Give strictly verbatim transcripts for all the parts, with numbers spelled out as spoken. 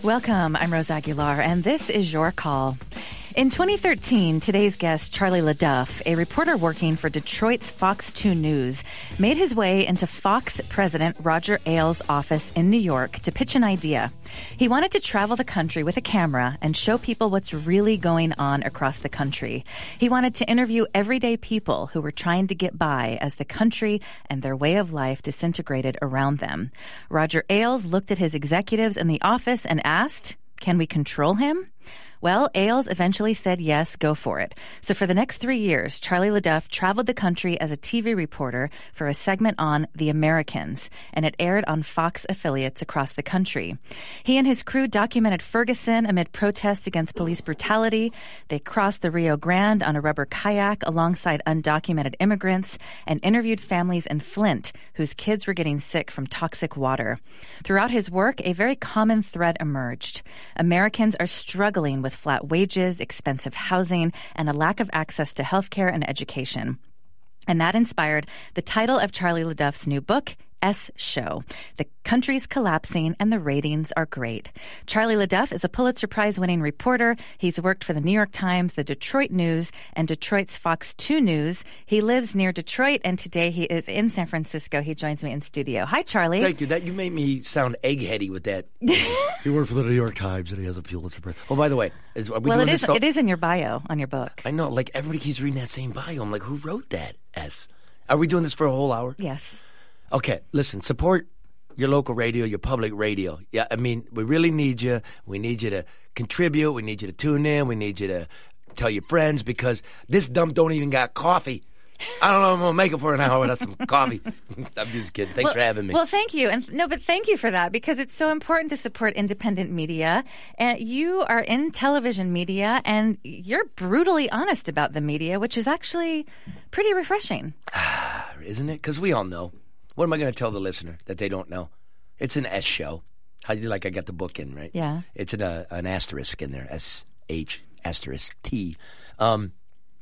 Welcome, I'm Rose Aguilar, and this is Your Call. In twenty thirteen, today's guest, Charlie LeDuff, a reporter working for Detroit's Fox two News, made his way into Fox president Roger Ailes' office in New York to pitch an idea. He wanted to travel the country with a camera and show people what's really going on across the country. He wanted to interview everyday people who were trying to get by as the country and their way of life disintegrated around them. Roger Ailes looked at his executives in the office and asked, "Can we control him?" Well, Ailes eventually said yes, go for it. So for the next three years, Charlie LeDuff traveled the country as a T V reporter for a segment on The Americans, and it aired on Fox affiliates across the country. He and his crew documented Ferguson amid protests against police brutality. They crossed the Rio Grande on a rubber kayak alongside undocumented immigrants and interviewed families in Flint whose kids were getting sick from toxic water. Throughout his work, a very common thread emerged. Americans are struggling with flat wages, expensive housing, and a lack of access to healthcare and education. And that inspired the title of Charlie LeDuff's new book, S Show. The country's collapsing and the ratings are great. Charlie LeDuff is a Pulitzer Prize-winning reporter. He's worked for the New York Times, the Detroit News, and Detroit's Fox two News. He lives near Detroit, and today he is in San Francisco. He joins me in studio. Hi, Charlie. Thank you. That you made me sound eggheady with that. He worked for the New York Times, and he has a Pulitzer Prize. Oh, by the way, is, are we well, doing it is, this stuff? it is in your bio on your book. I know. Like, everybody keeps reading that same bio. I'm like, who wrote that? S. Are we doing this for a whole hour? Yes. Okay, listen, support your local radio, your public radio. Yeah, I mean, we really need you. We need you to contribute. We need you to tune in. We need you to tell your friends because this dump don't even got coffee. I don't know if I'm going to make it for an hour without some coffee. I'm just kidding. Thanks well, for having me. Well, thank you. And no, but thank you for that because it's so important to support independent media. And you are in television media and you're brutally honest about the media, which is actually pretty refreshing. Isn't it? Because we all know. What am I going to tell the listener that they don't know? It's an S show. How do you like I got the book in, right? Yeah. It's an, uh, an asterisk in there. S H asterisk T. Um,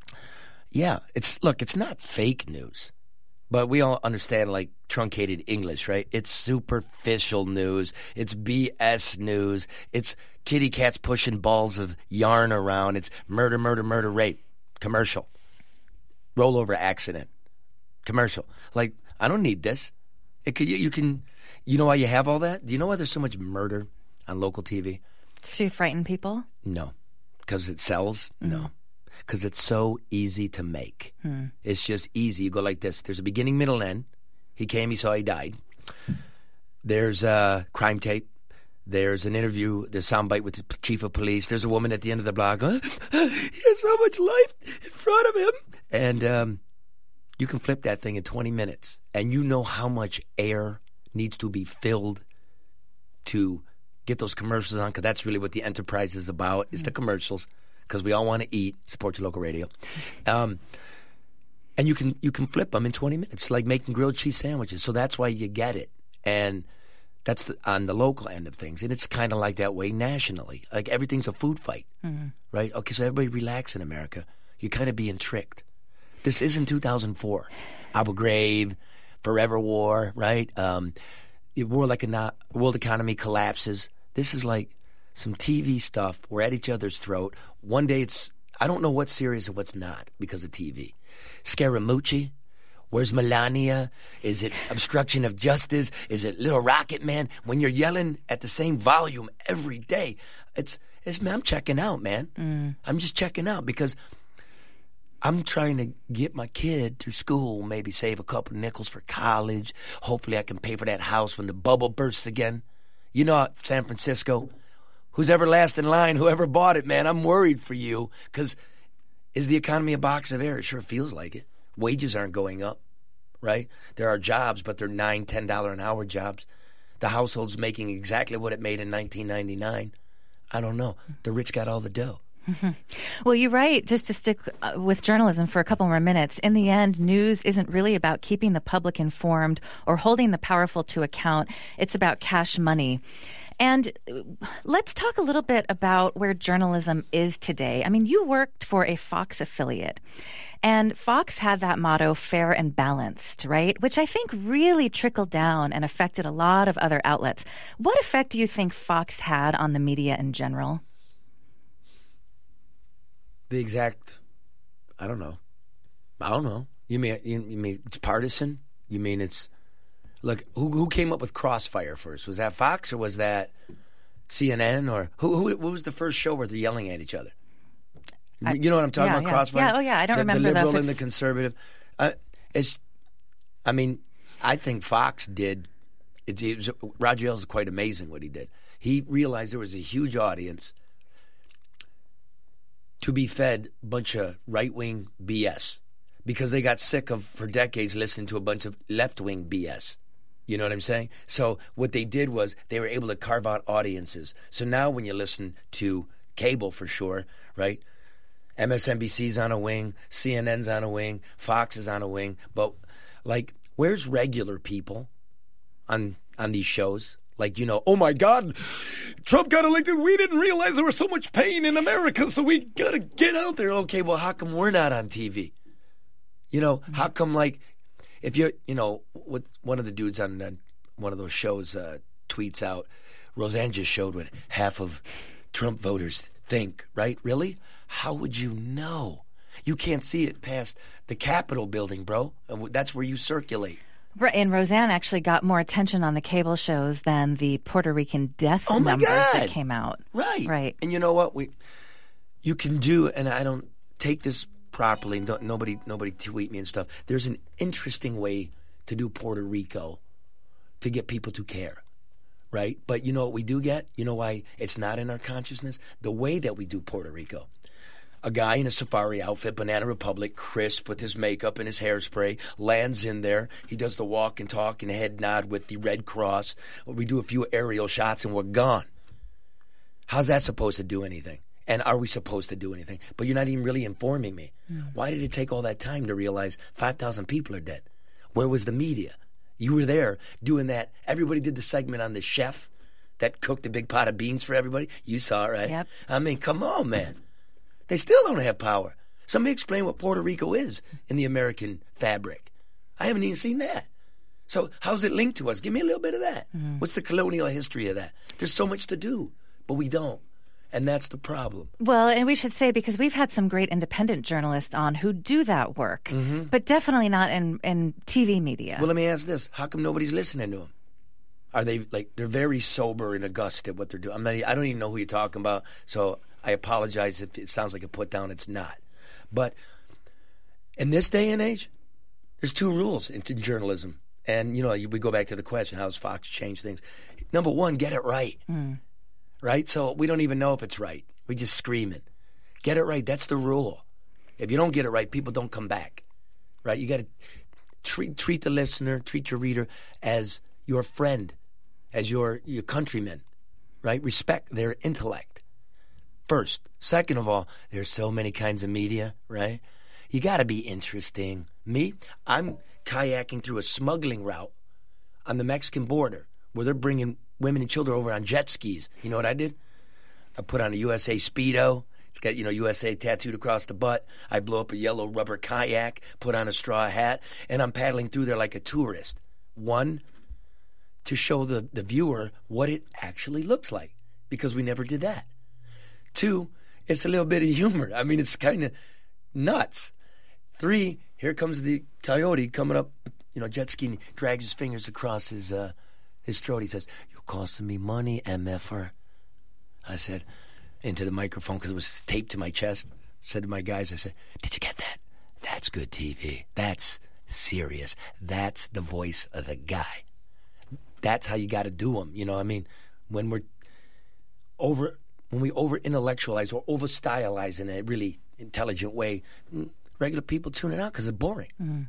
yeah, it's look, it's not fake news. But we all understand like truncated English, right? It's superficial news. It's B S news. It's kitty cats pushing balls of yarn around. It's murder, murder, murder, rape. Commercial. Rollover accident. Commercial. Like, I don't need this. It could, you, you can, you know why you have all that? Do you know why there's so much murder on local T V? To frighten people? No. Because it sells? Mm. No. Because it's so easy to make. Hmm. It's just easy. You go like this. There's a beginning, middle, end. He came, he saw, he died. There's a crime tape. There's an interview. There's a soundbite with the chief of police. There's a woman at the end of the blog. Huh? He has so much life in front of him. And, um... you can flip that thing in twenty minutes, and you know how much air needs to be filled to get those commercials on, because that's really what the enterprise is about, is the commercials, because we all want to eat. Support your local radio. Um, and you can you can flip them in twenty minutes, like making grilled cheese sandwiches. So that's why you get it. And that's the, on the local end of things. And it's kind of like that way nationally. Like everything's a food fight, mm-hmm. right? Okay, so everybody relax in America. You're kind of being tricked. This isn't two thousand four. Abu Ghraib, forever war, right? Um, the world, like a world economy collapses. This is like some T V stuff. We're at each other's throat. One day it's, I don't know what's serious and what's not because of T V. Scaramucci, where's Melania? Is it obstruction of justice? Is it Little Rocket Man? When you're yelling at the same volume every day, it's, it's I'm checking out, man. Mm. I'm just checking out because I'm trying to get my kid through school, maybe save a couple of nickels for college. Hopefully I can pay for that house when the bubble bursts again. You know, San Francisco, who's ever last in line, whoever bought it, man, I'm worried for you because is the economy a box of air? It sure feels like it. Wages aren't going up, right? There are jobs, but they're nine dollars, ten dollars an hour jobs. The household's making exactly what it made in nineteen ninety-nine. I don't know. The rich got all the dough. Well, you're right. Just to stick uh, with journalism for a couple more minutes, in the end, news isn't really about keeping the public informed or holding the powerful to account. It's about cash money. And let's talk a little bit about where journalism is today. I mean, you worked for a Fox affiliate, and Fox had that motto, fair and balanced, right? Which I think really trickled down and affected a lot of other outlets. What effect do you think Fox had on the media in general? The exact, I don't know. I don't know. You mean you, you mean it's partisan? You mean it's, look, who who came up with Crossfire first? Was that Fox or was that C N N or who? Who, who was the first show where they're yelling at each other? I, you know what I'm talking yeah, about? Yeah. Crossfire. Yeah. Oh yeah. I don't the, remember the liberal though, and the conservative. Uh, it's. I mean, I think Fox did. It, it was, Roger Ailes is quite amazing what he did. He realized there was a huge audience to be fed a bunch of right-wing B S because they got sick of, for decades, listening to a bunch of left-wing B S. You know what I'm saying? So what they did was they were able to carve out audiences. So now when you listen to cable, for sure, right, M S N B C's on a wing, C N N's on a wing, Fox is on a wing. But, like, where's regular people on on these shows? Like, you know, oh, my God, Trump got elected. We didn't realize there was so much pain in America, so we got to get out there. Okay, well, how come we're not on T V? You know, how come, like, if you're, you know, what one of the dudes on uh, one of those shows uh, tweets out, Roseanne just showed what half of Trump voters think, right? Really? How would you know? You can't see it past the Capitol building, bro. That's where you circulate. Right, and Roseanne actually got more attention on the cable shows than the Puerto Rican death oh my numbers God. that came out. Right. Right. And you know what? We, you can do, and I don't take this properly. Don't, nobody, nobody tweet me and stuff. There's an interesting way to do Puerto Rico to get people to care, right? But you know what we do get? You know why it's not in our consciousness? The way that we do Puerto Rico. A guy in a safari outfit, Banana Republic, crisp with his makeup and his hairspray, lands in there. He does the walk and talk and head nod with the Red Cross. We do a few aerial shots and we're gone. How's that supposed to do anything? And are we supposed to do anything? But you're not even really informing me. Mm. Why did it take all that time to realize five thousand people are dead? Where was the media? You were there doing that. Everybody did the segment on the chef that cooked a big pot of beans for everybody. You saw it, right? Yep. I mean, come on, man. They still don't have power. Somebody explain what Puerto Rico is in the American fabric. I haven't even seen that. So how's it linked to us? Give me a little bit of that. Mm-hmm. What's the colonial history of that? There's so much to do, but we don't. And that's the problem. Well, and we should say, because we've had some great independent journalists on who do that work, mm-hmm. but definitely not in, in T V media. Well, let me ask this. How come nobody's listening to them? Are they, like, they're very sober and august at what they're doing? I'm not, I don't even know who you're talking about, so I apologize if it sounds like a put down. It's not. But in this day and age, there's two rules in journalism. And, you know, we go back to the question, how does Fox change things? Number one, get it right. Mm. Right? So we don't even know if it's right. We just scream it. Get it right. That's the rule. If you don't get it right, people don't come back. Right? You got to treat treat the listener, treat your reader as your friend, as your, your countrymen. Right? Respect their intellect. First. Second of all, there's so many kinds of media, right? You got to be interesting. Me, I'm kayaking through a smuggling route on the Mexican border where they're bringing women and children over on jet skis. You know what I did? I put on a U S A Speedo. It's got, you know, U S A tattooed across the butt. I blow up a yellow rubber kayak, put on a straw hat, and I'm paddling through there like a tourist. One, to show the, the viewer what it actually looks like, because we never did that. Two, it's a little bit of humor. I mean, it's kind of nuts. Three, here comes the coyote coming up, you know, jet skiing, drags his fingers across his uh, his throat. He says, "You're costing me money, M F R." I said, into the microphone, because it was taped to my chest, said to my guys, I said, "Did you get that? That's good T V. That's serious. That's the voice of the guy." That's how you got to do them. You know, I mean, when we're over, when we over intellectualize or over stylize in a really intelligent way, regular people tune it out because it's boring. Mm.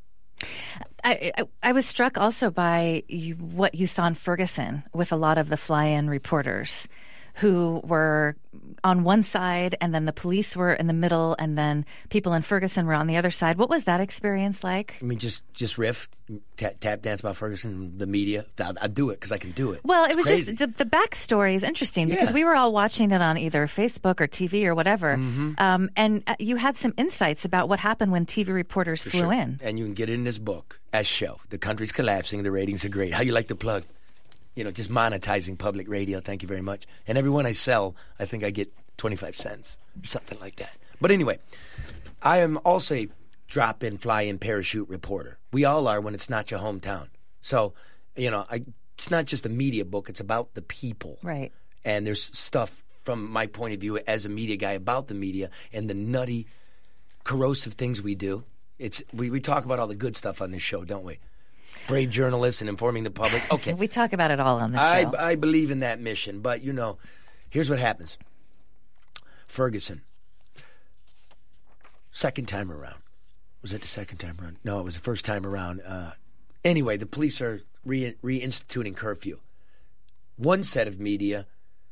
I, I I was struck also by you, what you saw in Ferguson with a lot of the fly-in reporters, who were on one side, and then the police were in the middle, and then people in Ferguson were on the other side. What was that experience like? I mean, just just riff, tap, tap dance about Ferguson, the media. I'll, I'll do it because I can do it. Well, it's it was crazy. just the, the backstory is interesting Yeah. because we were all watching it on either Facebook or T V or whatever, Mm-hmm. um, and uh, you had some insights about what happened when T V reporters For flew sure. in. And you can get it in this book, S Show. The country's collapsing. The ratings are great. How you like the plug? You know, just monetizing public radio. Thank you very much. And every one I sell, I think I get twenty-five cents or something like that. But anyway, I am also a drop-in, fly-in parachute reporter. We all are when it's not your hometown. So, you know, I, it's not just a media book. It's about the people. Right. And there's stuff from my point of view as a media guy about the media and the nutty, corrosive things we do. It's we, we talk about all the good stuff on this show, don't we? Brave journalists and informing the public. Okay. We talk about it all on the I, show. I believe in that mission. But, you know, here's what happens. Ferguson. Second time around. Was it the second time around? No, it was the first time around. Uh, anyway, the police are re- reinstituting curfew. One set of media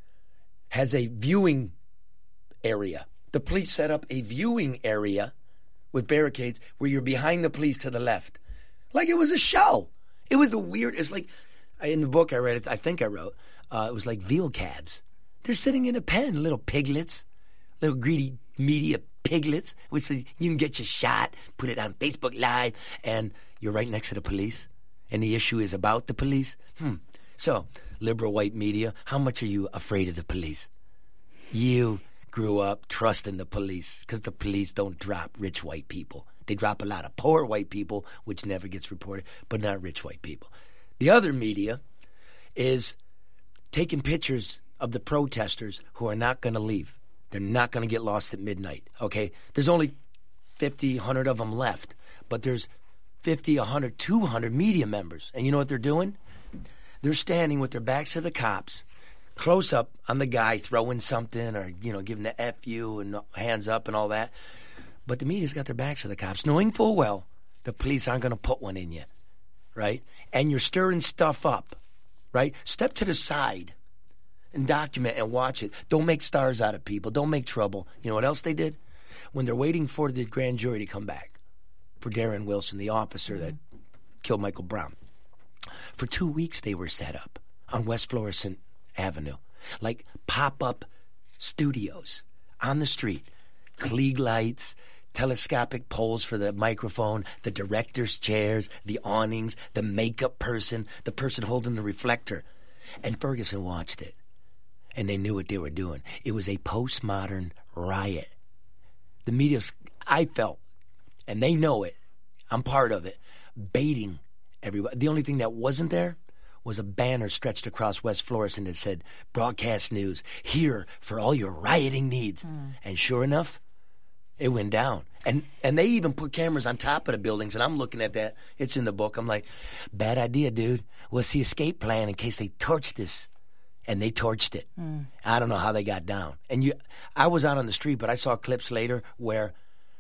has a viewing area. The police set up a viewing area with barricades where you're behind the police to the left. Like it was a show. It was the weird. It's like in the book I read it. I think I wrote. Uh, it was like veal calves. They're sitting in a pen, little piglets, little greedy media piglets. Which says you can get your shot, put it on Facebook Live, and you're right next to the police. And the issue is about the police. Hmm. So liberal white media, how much are you afraid of the police? You grew up trusting the police because the police don't drop rich white people. They drop a lot of poor white people, which never gets reported, but not rich white people. The other media is taking pictures of the protesters who are not going to leave. They're not going to get lost at midnight, okay? There's only fifty, one hundred of them left, but there's fifty, one hundred, two hundred media members. And you know what they're doing? They're standing with their backs to the cops, close up on the guy throwing something or, you know, giving the F you and hands up and all that. But the media's got their backs to the cops, knowing full well the police aren't going to put one in you, right? And you're stirring stuff up, right? Step to the side and document and watch it. Don't make stars out of people. Don't make trouble. You know what else they did? When they're waiting for the grand jury to come back for Darren Wilson, the officer that killed Michael Brown, for two weeks they were set up on West Florissant Avenue, like pop-up studios on the street, Klieg lights, telescopic poles for the microphone, the director's chairs, the awnings, the makeup person, the person holding the reflector. And Ferguson watched it, and they knew what they were doing. It was a postmodern riot. The media, I felt, and they know it, I'm part of it, baiting everybody. The only thing that wasn't there was a banner stretched across West Florissant that said, broadcast news, here for all your rioting needs. Mm. And sure enough, it went down. And and they even put cameras on top of the buildings, and I'm looking at that. It's in the book. I'm like, bad idea, dude. What's the escape plan in case they torch this? And they torched it. Mm. I don't know how they got down. And you, I was out on the street, but I saw clips later where,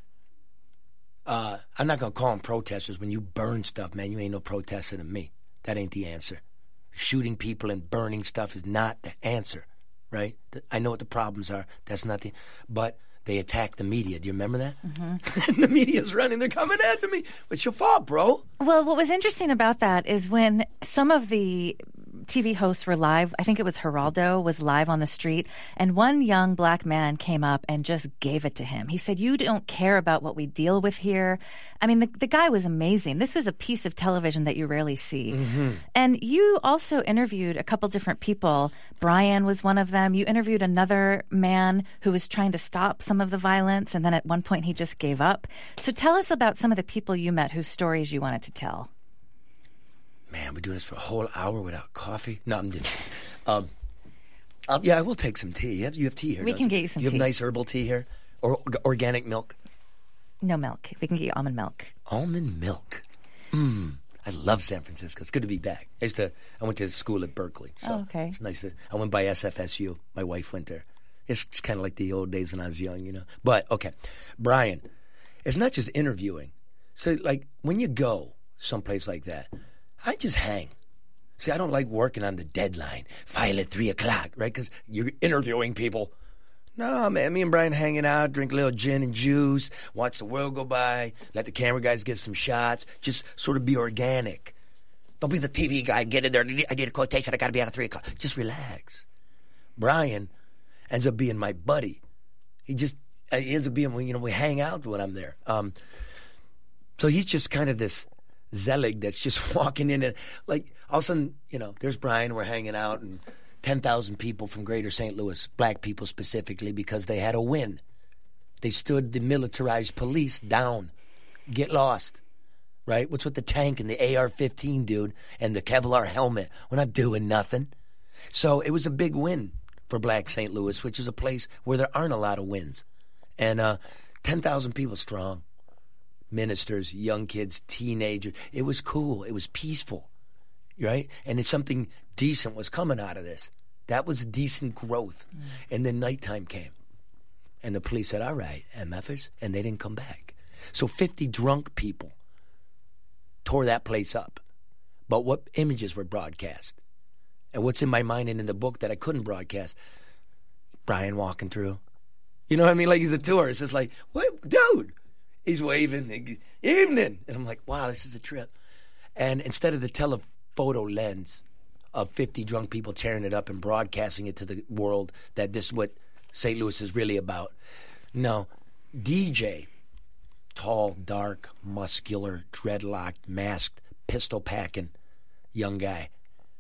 uh, I'm not going to call them protesters. When you burn stuff, man, you ain't no protester to me. That ain't the answer. Shooting people and burning stuff is not the answer, right? I know what the problems are. That's not the... But... They attacked the media. Do you remember that? Mm-hmm. And the media's running. They're coming after me. It's your fault, bro. Well, what was interesting about that is when some of the T V hosts were live, I think it was Geraldo, was live on the street, and one young black man came up and just gave it to him. He said, you don't care about what we deal with here. I mean, the, the guy was amazing. This was a piece of television that you rarely see. Mm-hmm. And you also interviewed a couple different people. Brian was one of them. You interviewed another man who was trying to stop some of the violence, and then at one point he just gave up. So tell us about some of the people you met whose stories you wanted to tell. Man, we're doing this for a whole hour without coffee? No, I'm just... Um, I'll, yeah, I will take some tea. You have, you have tea here, We can you? get you some you tea. You have nice herbal tea here? Or organic milk? No milk. We can get you almond milk. Almond milk. Mmm. I love San Francisco. It's good to be back. I used to... I went to school at Berkeley. So oh, okay. It's nice to... I went by S F S U. My wife went there. It's, it's kind of like the old days when I was young, you know. But, okay. Brian, it's not just interviewing. So, like, when you go someplace like that, I just hang. See, I don't like working on the deadline. File at three o'clock, right? Because you're interviewing people. No, man, me and Brian hanging out, drink a little gin and juice, watch the world go by, let the camera guys get some shots, just sort of be organic. Don't be the T V guy, get in there, I need a quotation, I got to be out at three o'clock. Just relax. Brian ends up being my buddy. He just, he ends up being, you know, we hang out when I'm there. Um, so he's just kind of this zealot that's just walking in and, like, all of a sudden, you know, there's Brian, we're hanging out, and ten thousand people from greater Saint Louis, black people specifically, because they had a win. They stood the militarized police down. Get lost, right? What's with the tank and the A R fifteen, dude, and the Kevlar helmet? We're not doing nothing. So it was a big win for black Saint Louis, which is a place where there aren't a lot of wins. And uh, ten thousand people strong, ministers, young kids, teenagers. It was cool. It was peaceful, right? And it's something decent was coming out of this. That was decent growth. Mm. And then nighttime came. And the police said, all right, M Fers, and they didn't come back. So fifty drunk people tore that place up. But what images were broadcast? And what's in my mind and in the book that I couldn't broadcast? Brian walking through. You know what I mean? Like he's a tourist. It's like, what? Dude. He's waving, evening. And I'm like, wow, this is a trip. And instead of the telephoto lens of fifty drunk people tearing it up and broadcasting it to the world that this is what Saint Louis is really about, no, D J, tall, dark, muscular, dreadlocked, masked, pistol-packing young guy,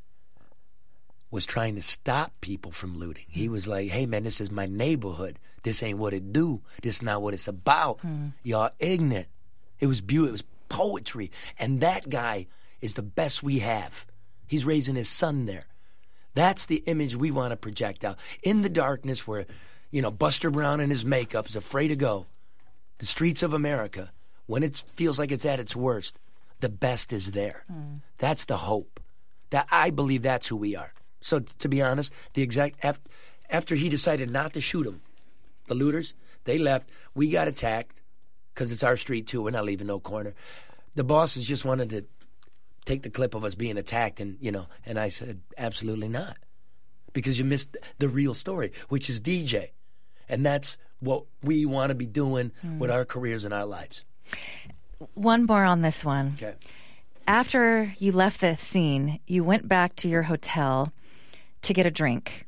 was trying to stop people from looting. He was like, hey, man, this is my neighborhood. This ain't what it do. This is not what it's about. Mm. Y'all ignorant. It was beautiful. It was poetry. And that guy is the best we have. He's raising his son there. That's the image we want to project out. In the darkness where, you know, Buster Brown in his makeup is afraid to go, the streets of America, when it feels like it's at its worst, the best is there. Mm. That's the hope. That I believe that's who we are. So, to be honest, the exact after, after he decided not to shoot them, the looters, they left. We got attacked because it's our street, too. We're not leaving no corner. The bosses just wanted to take the clip of us being attacked, and, you know, and I said, absolutely not. Because you missed the real story, which is D J. And that's what we want to be doing mm. with our careers and our lives. One more on this one. Okay. After you left the scene, you went back to your hotel to get a drink,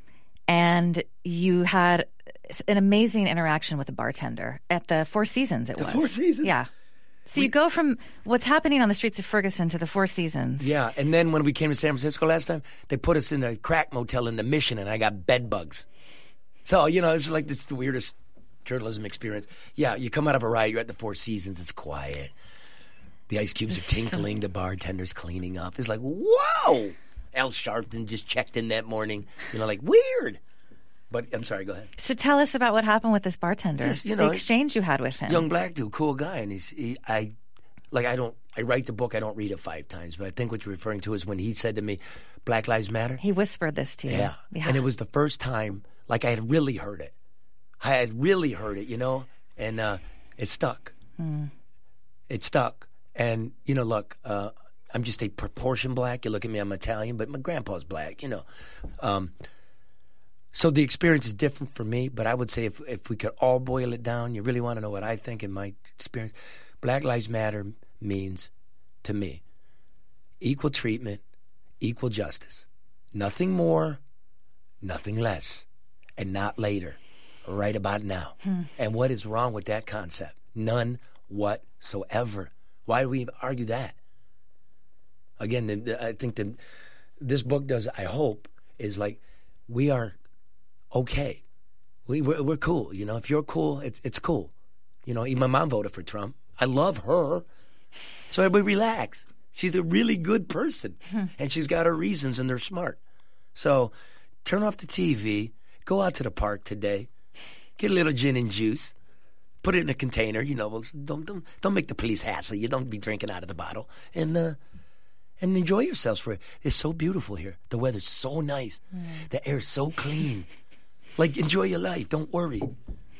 and you had an amazing interaction with the bartender at the Four Seasons. It the was Four Seasons, yeah. So we, you go from what's happening on the streets of Ferguson to the Four Seasons. Yeah, and then when we came to San Francisco last time, they put us in a crack motel in the Mission, and I got bed bugs. So you know, it's like this is the weirdest journalism experience. Yeah, you come out of a riot, you're at the Four Seasons, it's quiet. The ice cubes are tinkling, the bartender's cleaning up. It's like, whoa! Al Sharpton just checked in that morning. You know, like, weird. But I'm sorry, go ahead. So tell us about what happened with this bartender. Just, you know, the exchange you had with him. Young black dude, cool guy. And he's, he, I, like, I don't, I write the book, I don't read it five times. But I think what you're referring to is when he said to me, Black Lives Matter. He whispered this to you. Yeah. yeah. And it was the first time, like, I had really heard it. I had really heard it, you know? And uh, it stuck. Mm. It stuck. And, you know, look, uh, I'm just a proportion black. You look at me, I'm Italian, but my grandpa's black, you know. Um, so the experience is different for me, but I would say if if we could all boil it down, you really want to know what I think in my experience, Black Lives Matter means, to me, equal treatment, equal justice. Nothing more, nothing less, and not later, right about now. Hmm. And what is wrong with that concept? None whatsoever. Why do we even argue that? Again, the, the, I think that this book does, I hope, is like, we are okay. We, we're, we're cool. You know, if you're cool, it's it's cool. You know, even my mom voted for Trump. I love her. So everybody relax. She's a really good person. And she's got her reasons, and they're smart. So turn off the T V. Go out to the park today. Get a little gin and juice. Put it in a container. You know, don't don't don't make the police hassle you. Don't be drinking out of the bottle. And uh, and enjoy yourselves for it. It's so beautiful here. The weather's so nice. Mm. The air's so clean. Like, enjoy your life. Don't worry.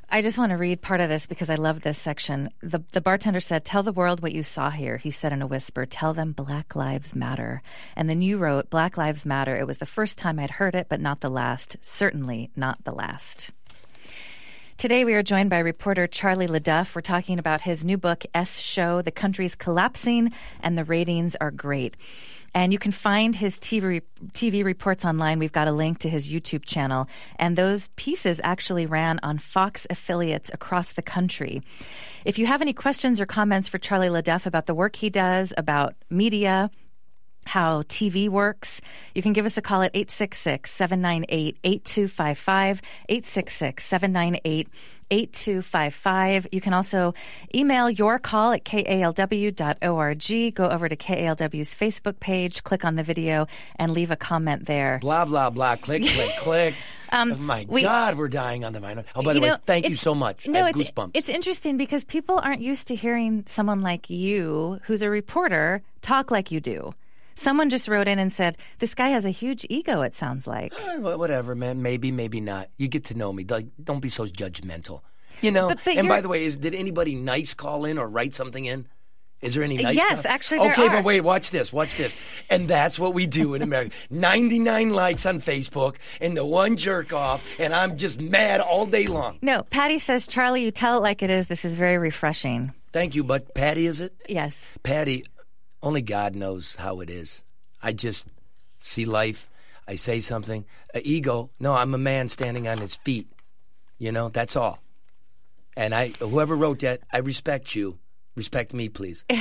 I just want to read part of this because I love this section. The, the bartender said, "Tell the world what you saw here." He said in a whisper, "Tell them Black Lives Matter." And then you wrote, "Black Lives Matter. It was the first time I'd heard it, but not the last. Certainly not the last." Today, we are joined by reporter Charlie LeDuff. We're talking about his new book, S Show, The Country's Collapsing, and the ratings are great. And you can find his T V, T V reports online. We've got a link to his YouTube channel. And those pieces actually ran on Fox affiliates across the country. If you have any questions or comments for Charlie LeDuff about the work he does, about media, how T V works, you can give us a call at eight six six, seven nine eight, eight two five five, eight six six, seven nine eight, eight two five five. You can also email your call at K A L W dot org. Go over to K A L W's Facebook page, click on the video, and leave a comment there. Blah, blah, blah. Click, click, click. Um, oh, my we, God, we're dying on the vine. Oh, by the you way, know, thank you so much. No, I have it's, goosebumps. It's interesting because people aren't used to hearing someone like you, who's a reporter, talk like you do. Someone just wrote in and said, "This guy has a huge ego, it sounds like." Uh, whatever, man. Maybe, maybe not. You get to know me. Like, don't be so judgmental. You know? But, but and by the way, is did anybody nice call in or write something in? Is there any nice Yes, stuff? actually there Okay, are. but wait, watch this, watch this. And that's what we do in America. ninety-nine likes on Facebook and the one jerk off, and I'm just mad all day long. No, Patty says, "Charlie, you tell it like it is. This is very refreshing." Thank you, but Patty, is it? Yes. Patty, only God knows how it is. I just see life. I say something. Uh, ego. No, I'm a man standing on his feet. You know, that's all. And I, whoever wrote that, I respect you. Respect me, please. I,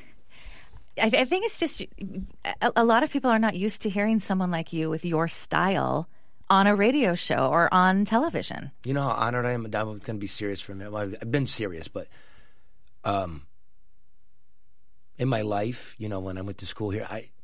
th- I think it's just a, a lot of people are not used to hearing someone like you with your style on a radio show or on television. You know how honored I am? I'm going to be serious for a minute. Well, I've, I've been serious, but um, in my life, you know, when I went to school here, I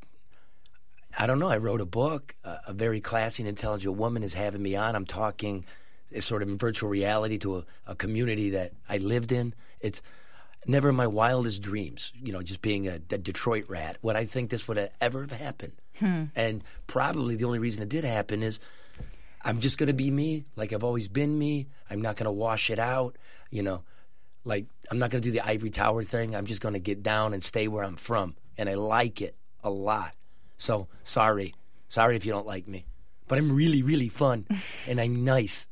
I don't know. I wrote a book. Uh, a very classy and intelligent woman is having me on. I'm talking sort of in virtual reality to a, a community that I lived in. It's never in my wildest dreams, you know, just being a, a Detroit rat, would I think this would have ever have happened. Hmm. And probably the only reason it did happen is I'm just going to be me, like I've always been me. I'm not going to wash it out, you know. Like, I'm not going to do the ivory tower thing. I'm just going to get down and stay where I'm from. And I like it a lot. So, sorry. Sorry if you don't like me. But I'm really, really fun. And I'm nice.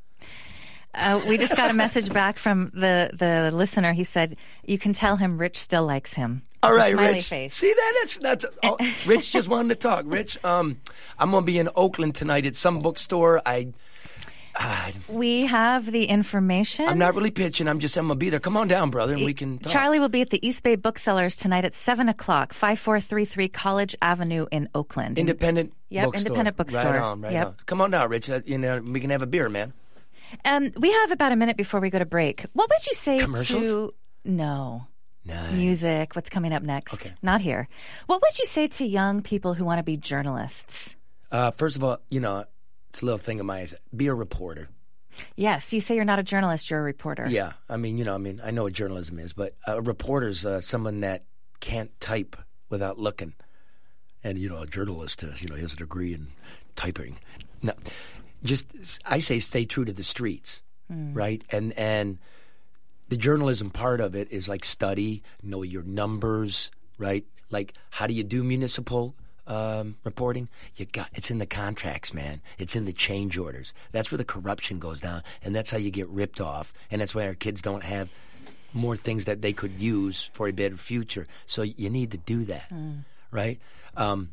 Uh, we just got a message back from the, the listener. He said, "You can tell him Rich still likes him." All right, Smiley Rich. Face. See that? That's that's. Oh, Rich just wanted to talk. Rich, um, I'm gonna be in Oakland tonight at some bookstore. I. Uh, we have the information. I'm not really pitching. I'm just I'm gonna be there. Come on down, brother, and we can talk. Charlie will be at the East Bay Booksellers tonight at seven o'clock, five four three three College Avenue in Oakland. Independent. Yep, bookstore. independent bookstore. Right on, right yep. on. Come on down, Rich. Uh, you know, we can have a beer, man. Um, we have about a minute before we go to break. What would you say Commercials? to no Nice. music? What's coming up next? Okay. Not here. What would you say to young people who want to be journalists? Uh, first of all, you know, it's a little thing of mine. Is be a reporter. Yes, you say you're not a journalist, you're a reporter. Yeah, I mean, you know, I mean, I know what journalism is, but a reporter's uh, someone that can't type without looking. And, you know, a journalist, uh, you know, he has a degree in typing. No, just, I say stay true to the streets, mm. right? And and the journalism part of it is like study, know your numbers, right? Like, how do you do municipal um, reporting? You got it's in the contracts, man. It's in the change orders. That's where the corruption goes down, and that's how you get ripped off. And that's why our kids don't have more things that they could use for a better future. So you need to do that, mm. right? Um,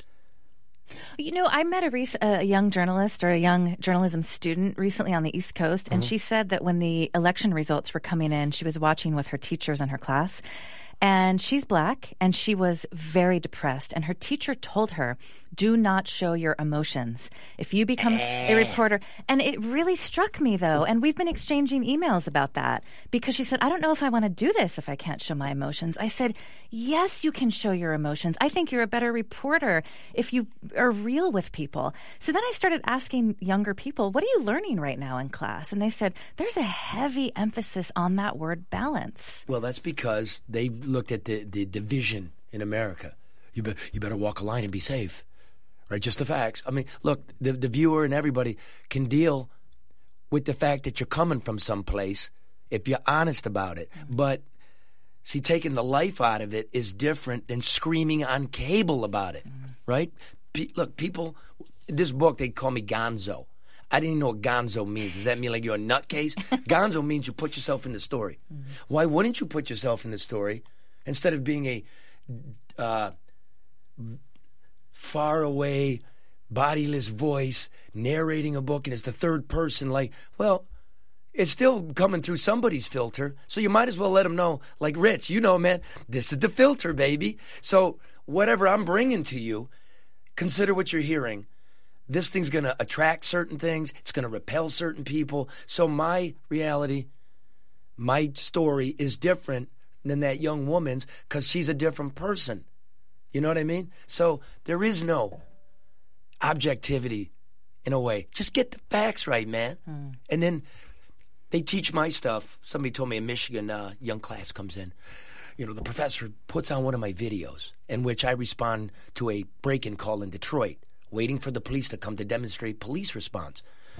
You know, I met a, rec- a young journalist or a young journalism student recently on the East Coast, and mm-hmm. she said that when the election results were coming in, she was watching with her teachers in her class, and she's black, and she was very depressed, and her teacher told her, do not show your emotions if you become a reporter. And it really struck me, though, and we've been exchanging emails about that, because she said, I don't know if I want to do this if I can't show my emotions. I said, yes, you can show your emotions. I think you're a better reporter if you are real with people. So then I started asking younger people, what are you learning right now in class? And they said, there's a heavy emphasis on that word balance. Well, that's because they looked at the, the division in America. You, be, you better walk a line and be safe. Right, just the facts. I mean, look, the the viewer and everybody can deal with the fact that you're coming from someplace if you're honest about it. Mm-hmm. But, see, taking the life out of it is different than screaming on cable about it, mm-hmm. right? P- look, people, this book, they call me Gonzo. I didn't even know what gonzo means. Does that mean like you're a nutcase? Gonzo means you put yourself in the story. Mm-hmm. Why wouldn't you put yourself in the story instead of being a uh, far away, bodiless voice narrating a book and it's the third person? Like, well, it's still coming through somebody's filter, so you might as well let them know, like, Rich, you know, man, this is the filter, baby. So whatever I'm bringing to you, consider what you're hearing. This thing's going to attract certain things. It's going to repel certain people. So my reality, my story is different than that young woman's because she's a different person. You know what I mean? So there is no objectivity in a way. Just get the facts right, man. Hmm. And then they teach my stuff. Somebody told me in Michigan, uh, young class comes in. You know, the professor puts on one of my videos in which I respond to a break-in call in Detroit, waiting for the police to come to demonstrate police response.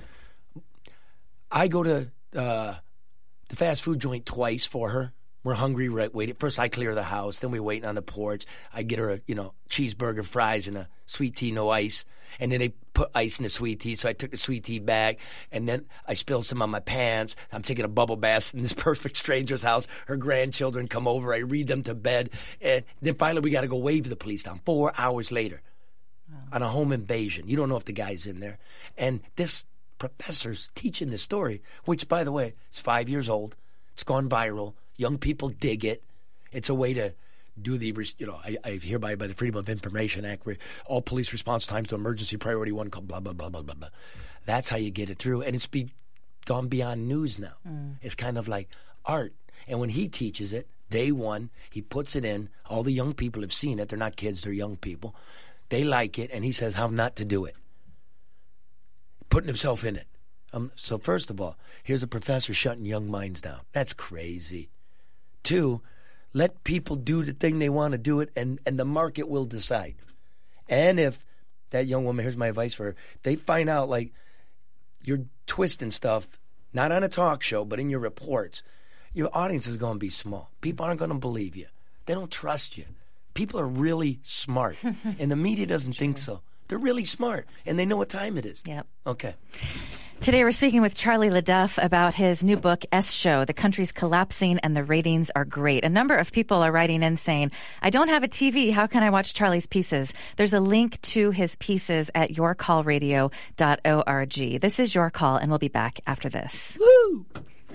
I go to uh, the fast food joint twice for her. We're hungry, right? Wait. First, I clear the house. Then we're waiting on the porch. I get her a, you know, cheeseburger, fries, and a sweet tea, no ice. And then they put ice in the sweet tea, so I took the sweet tea back. And then I spilled some on my pants. I'm taking a bubble bath in this perfect stranger's house. Her grandchildren come over. I read them to bed. And then finally, we got to go wave the police down. Four hours later. On a home invasion. You don't know if the guy's in there. And this professor's teaching this story, which, by the way, is five years old. It's gone viral. Young people dig it. It's a way to do the, you know, I, I hereby by the Freedom of Information Act, all police response times to emergency priority one call, blah, blah, blah, blah, blah, blah. That's how you get it through. And it's be, gone beyond news now. Mm. It's kind of like art. And when he teaches it, day one, he puts it in. All the young people have seen it. They're not kids. They're young people. They like it, and he says how not to do it. Putting himself in it. Um, so first of all, here's a professor shutting young minds down. That's crazy. Two, let people do the thing they want to do it, and, and the market will decide. And if that young woman, here's my advice for her, they find out, like, you're twisting stuff, not on a talk show, but in your reports, your audience is going to be small. People aren't going to believe you. They don't trust you. People are really smart, and the media doesn't think so. They're really smart, and they know what time it is. Yep. Okay. Today we're speaking with Charlie LeDuff about his new book, S Show. The country's collapsing and the ratings are great. A number of people are writing in saying, I don't have a T V. How can I watch Charlie's pieces? There's a link to his pieces at your call radio dot org. This is Your Call, and we'll be back after this. Woo!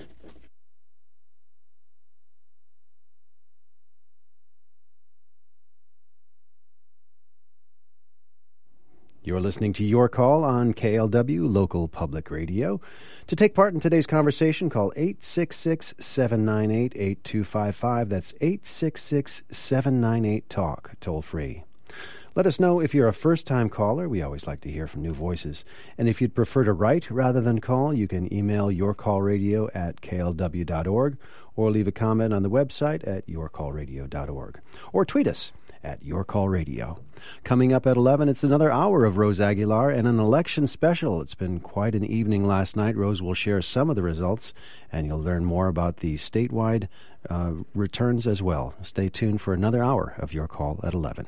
You're listening to Your Call on K L W, local public radio. To take part in today's conversation, call eight six six, seven nine eight, eight two five five. That's eight six six, seven nine eight, talk, toll free. Let us know if you're a first-time caller. We always like to hear from new voices. And if you'd prefer to write rather than call, you can email yourcallradio at k l w dot org or leave a comment on the website at your call radio dot org. Or tweet us at Your Call Radio. Coming up at eleven, it's another hour of Rose Aguilar and an election special. It's been quite an evening last night. Rose will share some of the results, and you'll learn more about the statewide uh, returns as well. Stay tuned for another hour of Your Call at eleven.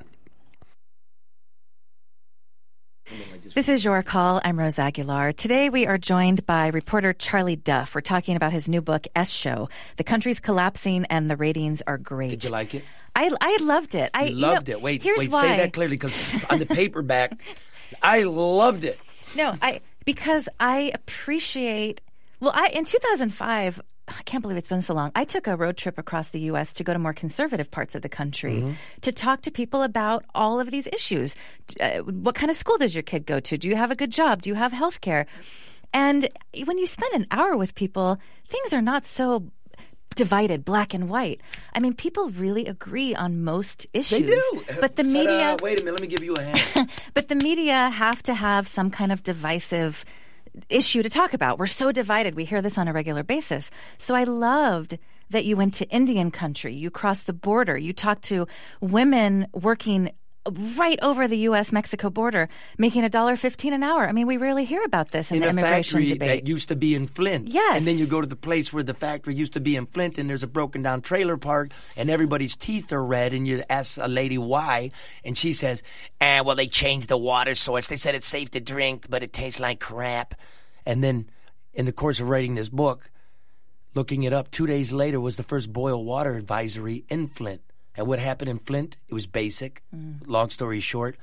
This is Your Call. I'm Rose Aguilar. Today we are joined by reporter Charlie Duff. We're talking about his new book, S Show. The country's collapsing and the ratings are great. Did you like it? I I loved it. I you loved you know, it. Wait, here's wait, why. say that clearly, because on the paperback, I loved it. No, I because I appreciate. Well, I in two thousand five. I can't believe it's been so long. I took a road trip across the U S to go to more conservative parts of the country mm-hmm. to talk to people about all of these issues. Uh, what kind of school does your kid go to? Do you have a good job? Do you have health care? And when you spend an hour with people, things are not so divided, black and white. I mean, people really agree on most issues. They do. But the Ta-da. media... Wait a minute, let me give you a hand. But the media have to have some kind of divisive issue to talk about. We're so divided. We hear this on a regular basis. So I loved that you went to Indian country. You crossed the border. You talked to women working right over the U S Mexico border, making one dollar fifteen an hour. I mean, we rarely hear about this in, in the a immigration factory debate. that used to be in Flint. Yes. And then you go to the place where the factory used to be in Flint, and there's a broken down trailer park, and everybody's teeth are red, and you ask a lady why, and she says, ah, well, they changed the water source. They said it's safe to drink, but it tastes like crap. And then in the course of writing this book, looking it up, two days later was the first boil water advisory in Flint. And what happened in Flint, it was basic. Mm. Long story short,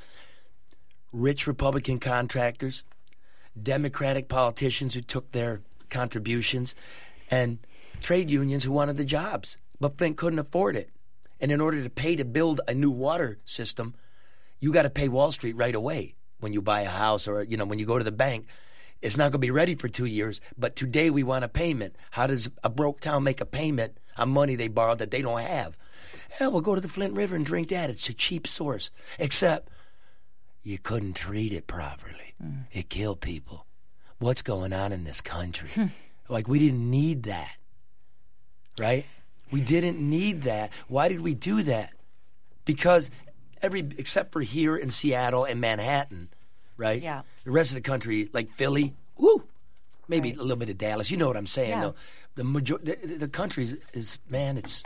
rich Republican contractors, Democratic politicians who took their contributions, and trade unions who wanted the jobs. But Flint couldn't afford it. And in order to pay to build a new water system, you got to pay Wall Street right away when you buy a house or, you know, when you go to the bank. It's not going to be ready for two years, but today we want a payment. How does a broke town make a payment on money they borrowed that they don't have? Yeah, we'll go to the Flint River and drink that. It's a cheap source. Except you couldn't treat it properly. Mm. It killed people. What's going on in this country? Hmm. Like, we didn't need that, right? We didn't need that. Why did we do that? Because every, except for here in Seattle and Manhattan, right? Yeah. The rest of the country, like Philly, woo, maybe right. a little bit of Dallas. You know what I'm saying? Yeah. No, the, major- the the country is, man, it's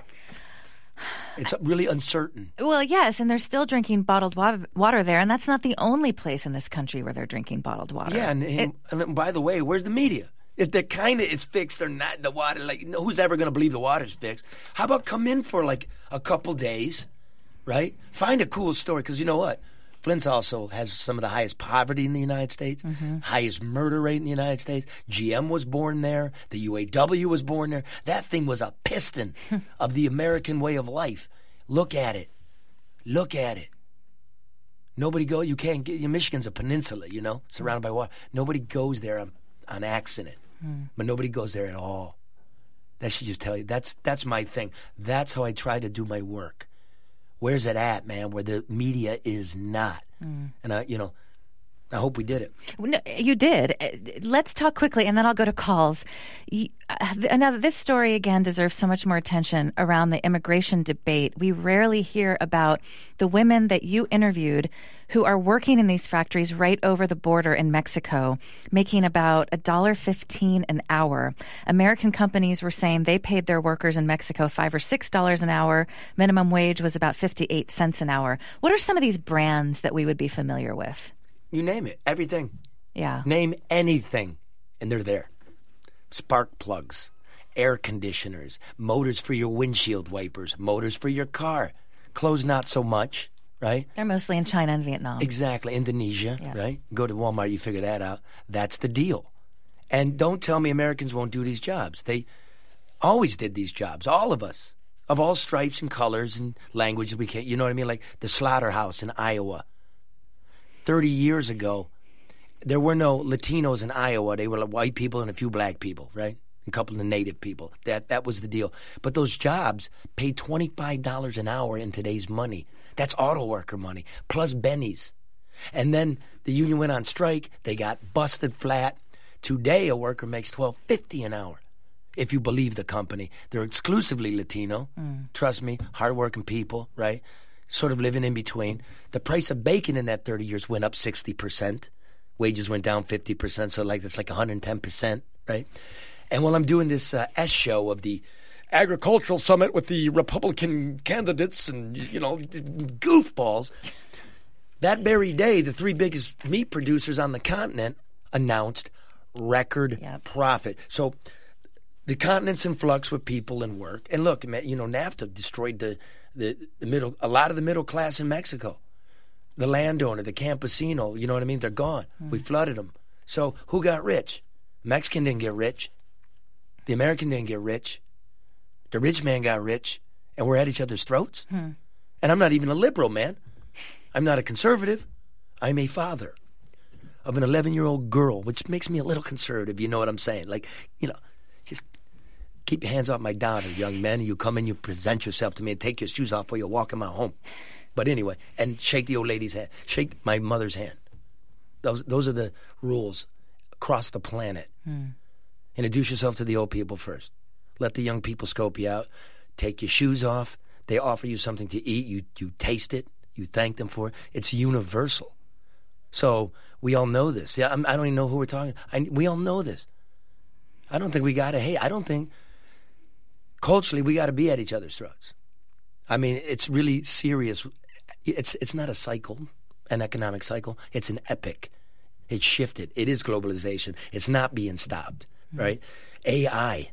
it's really uncertain. Well, yes, and they're still drinking bottled water, water there, and that's not the only place in this country where they're drinking bottled water. Yeah, and, and, it, and by the way, where's the media? If they're kind of it's fixed or not, the water, like, who's ever going to believe the water's fixed? How about come in for like a couple days, right? Find a cool story, because you know what? Flint also has some of the highest poverty in the United States, mm-hmm. highest murder rate in the United States. G M was born there. The U A W was born there. That thing was a piston of the American way of life. Look at it. Look at it. Nobody go. You can't get. Michigan's a peninsula, you know, surrounded by water. Nobody goes there on, on accident, mm. but nobody goes there at all. That should just tell you. That's that's my thing. That's how I try to do my work. Where's it at, man, where the media is not? Mm. And, I, you know, I hope we did it. No, you did. Let's talk quickly, and then I'll go to calls. You, uh, now, this story, again, deserves so much more attention around the immigration debate. We rarely hear about the women that you interviewed who are working in these factories right over the border in Mexico, making about one dollar fifteen an hour. American companies were saying they paid their workers in Mexico five or six dollars an hour. Minimum wage was about fifty-eight cents an hour. What are some of these brands that we would be familiar with? You name it. Everything. Yeah. Name anything, and they're there. Spark plugs, air conditioners, motors for your windshield wipers, motors for your car. Clothes, not so much. Right? They're mostly in China and Vietnam. Exactly. Indonesia, yeah. right? Go to Walmart, you figure that out. That's the deal. And don't tell me Americans won't do these jobs. They always did these jobs, all of us, of all stripes and colors and languages. We can't, you know what I mean? Like the slaughterhouse in Iowa. thirty years ago, there were no Latinos in Iowa. They were like white people and a few black people, right? A couple of native people. That that was the deal. But those jobs paid twenty-five dollars an hour in today's money. That's auto worker money, plus bennies. And then the union went on strike. They got busted flat. Today, a worker makes twelve fifty an hour, if you believe the company. They're exclusively Latino. Mm. Trust me, hardworking people, right? Sort of living in between. The price of bacon in that thirty years went up sixty percent. Wages went down fifty percent, so like that's like one hundred ten percent, right? And while I'm doing this uh, S show of the Agricultural Summit with the Republican candidates and, you know, goofballs, that very day, the three biggest meat producers on the continent announced record yep. profit. So the continent's in flux with people and work. And look, you know, NAFTA destroyed the, the, the middle, a lot of the middle class in Mexico. The landowner, the campesino, you know what I mean? They're gone. Mm. We flooded them. So who got rich? Mexican didn't get rich. The American didn't get rich. The rich man got rich, and we're at each other's throats. Hmm. And I'm not even a liberal, man. I'm not a conservative. I'm a father of an eleven-year-old girl, which makes me a little conservative, you know what I'm saying? Like, you know, just keep your hands off my daughter, young men. You come in, you present yourself to me, and take your shoes off while you're walking my home. But anyway, and shake the old lady's hand. Shake my mother's hand. Those those are the rules across the planet. Hmm. Introduce yourself to the old people first. Let the young people scope you out. Take your shoes off. They offer you something to eat. You you taste it. You thank them for it. It's universal. So we all know this. Yeah, I'm, I don't even know who we're talking. I, we all know this. I don't think we got to hate. I don't think culturally we got to be at each other's throats. I mean, it's really serious. It's it's not a cycle, an economic cycle. It's an epic. It's shifted. It is globalization. It's not being stopped, right? A I.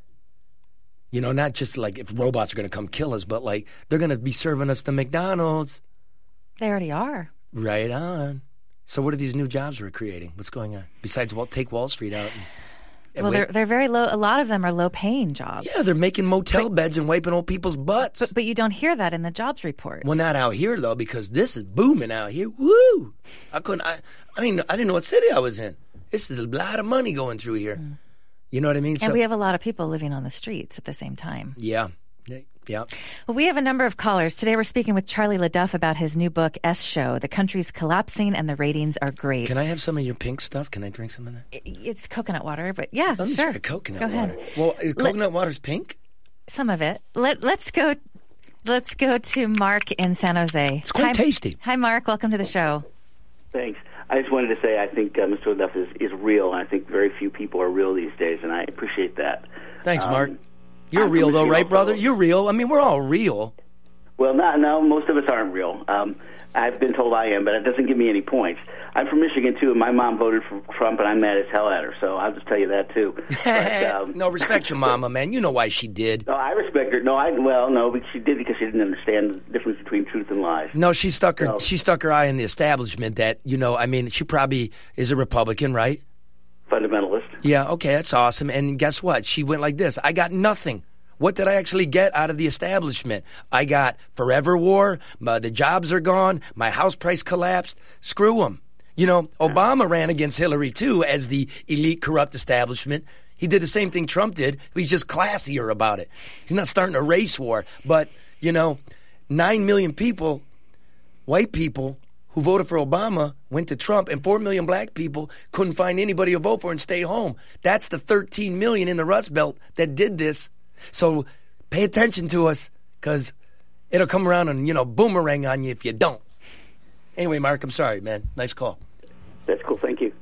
You know, not just like if robots are going to come kill us, but like they're going to be serving us the McDonald's. They already are. Right on. So what are these new jobs we're creating? What's going on? Besides, well, take Wall Street out. And, and well, wait. they're they're very low. A lot of them are low-paying jobs. Yeah, they're making motel but, beds and wiping old people's butts. But, but you don't hear that in the jobs report. Well, not out here though, because this is booming out here. Woo! I couldn't. I I didn't. I didn't know what city I was in. This is a lot of money going through here. Mm. You know what I mean? And so, we have a lot of people living on the streets at the same time. Yeah. Yeah. Well, we have a number of callers. Today we're speaking with Charlie LeDuff about his new book, S Show. The country's collapsing and the ratings are great. Can I have some of your pink stuff? Can I drink some of that? It's coconut water, but yeah, Let me sure. try coconut go water. ahead. Well, coconut water's pink? Some of it. Let, let's go Let's go to Mark in San Jose. It's quite Hi, tasty. Hi, Mark. Welcome to the show. Thanks. I just wanted to say I think uh, Mister LeDuff is, is real, and I think very few people are real these days, and I appreciate that. Thanks, um, Mark. You're I'm real, though, right, also, brother? You're real. I mean, we're all real. Well, no, no, most of us aren't real. Um, I've been told I am, but it doesn't give me any points. I'm from Michigan, too, and my mom voted for Trump, and I'm mad as hell at her, so I'll just tell you that, too. But, um, no, respect your mama, man. You know why she did. No, I respect her. No, I well, no, but she did because she didn't understand the difference between truth and lies. No, she stuck her So, she stuck her eye in the establishment that, you know, I mean, she probably is a Republican, right? Fundamentalist. Yeah, okay, that's awesome. And guess what? She went like this. I got nothing. What did I actually get out of the establishment? I got forever war. My, the jobs are gone. My house price collapsed. Screw them. You know, Obama ran against Hillary, too, as the elite corrupt establishment. He did the same thing Trump did. He's just classier about it. He's not starting a race war. But, you know, nine million people, white people, who voted for Obama went to Trump, and four million black people couldn't find anybody to vote for and stay home. That's the thirteen million in the Rust Belt that did this. So pay attention to us, because it'll come around and, you know, boomerang on you if you don't. Anyway, Mark, I'm sorry, man. Nice call. That's cool. Thank you.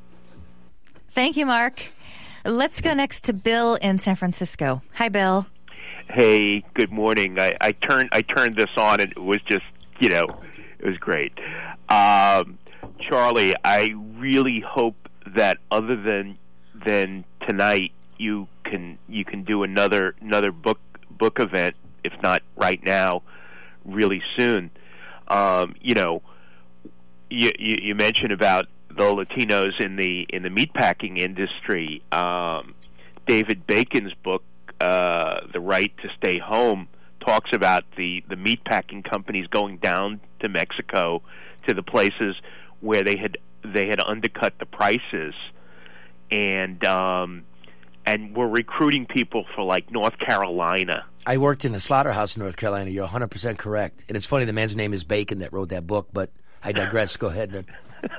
Thank you, Mark. Let's go next to Bill in San Francisco. Hi, Bill. Hey, good morning. I, I turned I turned this on, and it was just, you know, it was great. Um, Charlie, I really hope that other than than tonight, you can you can do another another book book event, if not right now, really soon. Um, you know, you, you you mentioned about the Latinos in the in the meatpacking industry. Um, David Bacon's book, uh, The Right to Stay Home, talks about the the meatpacking companies going down to Mexico, to the places where they had they had undercut the prices, and um, and were recruiting people for like North Carolina. I worked in a slaughterhouse in North Carolina. You're one hundred percent correct. And it's funny, the man's name is Bacon that wrote that book, but I digress. Go ahead, man.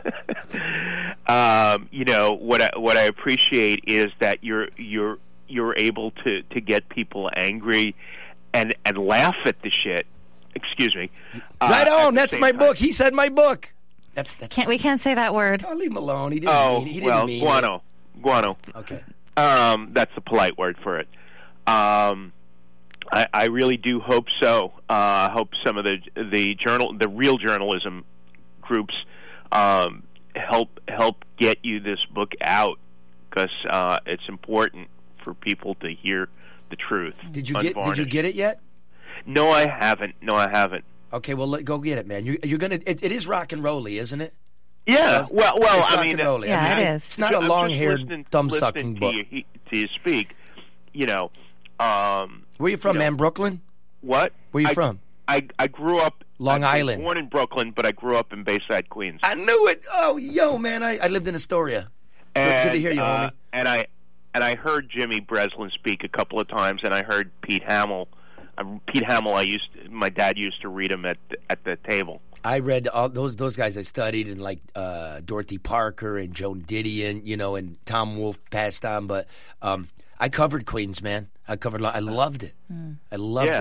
um, you know, what I, what I appreciate is that you're you're you're able to, to get people angry and and laugh at the shit. Excuse me. Uh, right on. That's my time. book. He said my book. That's, that's Can't we can't say that word? Oh, leave him alone. He didn't Oh, mean, he didn't well, mean guano. it. Guano. Okay. Um, that's the polite word for it. Um, I, I really do hope so. Uh, I hope some of the the journal, the real journalism groups, um, help help get you this book out, because uh, it's important for people to hear the truth. Did you get Did you get it yet? No, I haven't. No, I haven't. Okay, well, let, go get it, man. You, you're gonna. It, it is rock and rolly, isn't it? Yeah. Well, well. It's I rock mean, and rolly. Yeah, I mean, it I, is. It's not a I'm long-haired, thumb-sucking to book. You, to you speak, you know. Um, Where you from, you know, man? Brooklyn? What? Where you I, from? I I grew up Long I Island. was born in Brooklyn, but I grew up in Bayside, Queens. I knew it. Oh, yo, man, I, I lived in Astoria. And, Good to hear you, uh, homie. And I and I heard Jimmy Breslin speak a couple of times, and I heard Pete Hamill. Uh, Pete Hamill, I used my dad used to read him at the, at the table. I read all those those guys I studied, and like uh, Dorothy Parker and Joan Didion, you know, and Tom Wolfe passed on. But um, I covered Queens, man. I covered. I loved it. Mm. I loved yeah. it.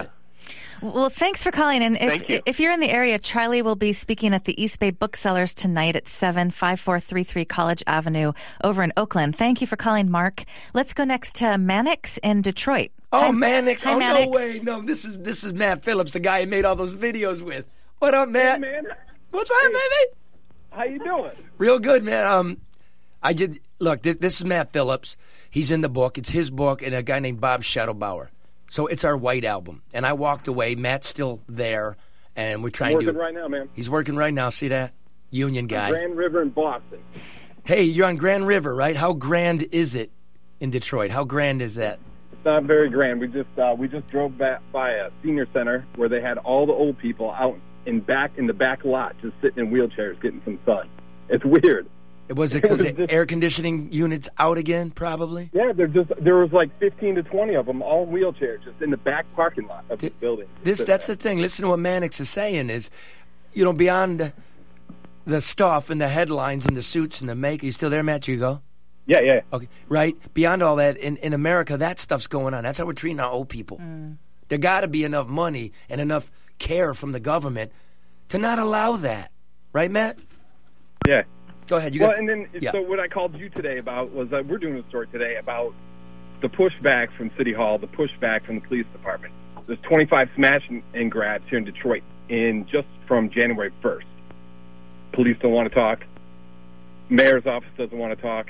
Well, thanks for calling. And if, Thank you. if you're in the area, Charlie will be speaking at the East Bay Booksellers tonight at seven, five four three three College Avenue over in Oakland. Thank you for calling, Mark. Let's go next to Mannix in Detroit. Oh, Hi, Mannix. Hi, oh, Mannix. no way. No, this is this is Matt Phillips, the guy I made all those videos with. What up, Matt? Hey, man. What's up, baby? How you doing? Real good, man. Um, I did, look, this, this is Matt Phillips. He's in the book. It's his book and a guy named Bob Schettelbauer. So it's our White Album. And I walked away. Matt's still there, and we're trying I'm working to. right now, man. He's working right now. See that? Union guy. Grand River in Boston. Hey, you're on Grand River, right? How grand is it in Detroit? How grand is that? It's not very grand. We just uh, we just drove back by a senior center where they had all the old people out in back in the back lot, just sitting in wheelchairs, getting some sun. It's weird. Was it because the air conditioning unit's out again, probably? Yeah, they're just there was like fifteen to twenty of them, all in wheelchairs, just in the back parking lot of the building. This that's the thing. Listen to what Mannix is saying is, you know, beyond the, the stuff and the headlines and the suits and the make. Are you still there, Matt? You go. Yeah, yeah. Okay, right. Beyond all that, in in America, that stuff's going on. That's how we're treating our old people. Mm. There got to be enough money and enough care from the government to not allow that, right, Matt? Yeah. Go ahead. You well, got, and then yeah. so what I called you today about was that we're doing a story today about the pushback from City Hall, the pushback from the police department. There's twenty-five smash and, and grabs here in Detroit in just from January first. Police don't want to talk. Mayor's office doesn't want to talk.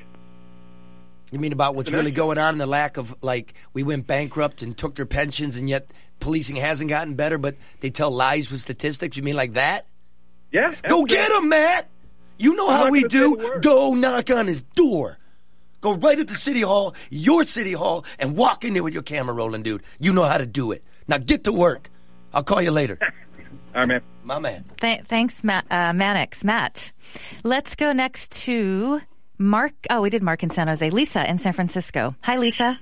You mean about what's really going on and the lack of, like, we went bankrupt and took their pensions and yet policing hasn't gotten better, but they tell lies with statistics? You mean like that? Yeah. Go get him, Matt! You know I'm how not we gonna say do. the word. Go knock on his door. Go right at the city hall, your city hall, and walk in there with your camera rolling, dude. You know how to do it. Now get to work. I'll call you later. All right, man. My man. Th- thanks, Matt, uh, Mannix. Matt. Let's go next to Mark. Oh, we did Mark in San Jose. Lisa in San Francisco. Hi, Lisa.